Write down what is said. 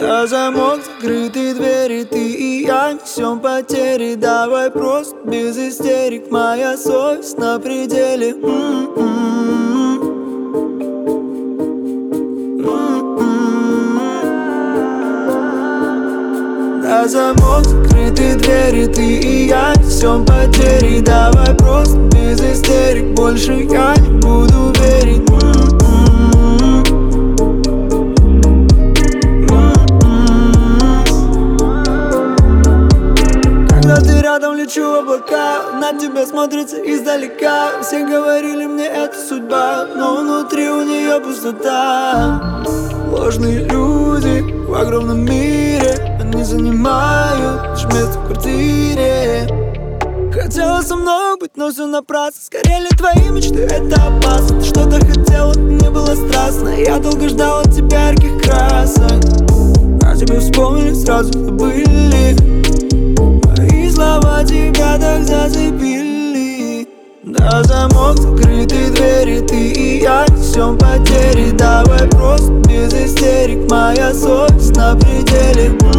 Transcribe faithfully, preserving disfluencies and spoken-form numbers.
Да, замок, закрыты двери, ты и я несем потери. Давай просто без истерик, моя совесть на пределе. М-м-м. М-м-м. Да, замок, закрыты двери, ты и я несем потери. Давай просто без истерик, больше я не буду верить. Когда ты рядом, лечу в облака, на тебя смотрится издалека. Все говорили мне, это судьба, но внутри у нее пустота. Ложные люди в огромном мире, они занимают лишь место в квартире. Хотела со мной быть, но все напрасно. Сгорели твои мечты, это опасно. Ты что-то хотела, не было страстно. Я долго ждал от тебя ярких красок, а тебе вспомнили, сразу забыли. Мои слова тебя так зацепили. Да, замок, закрыты двери, ты и я несем потери. Давай просто без истерик, моя совесть на пределе.